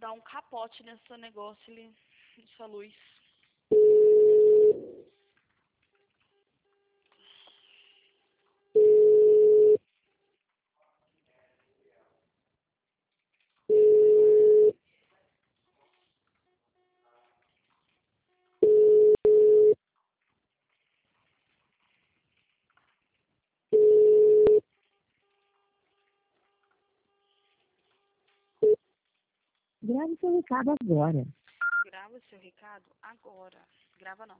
dar um capote nesse negócio ali, nessa luz. Grave seu recado agora. Grava seu recado agora. Grava não.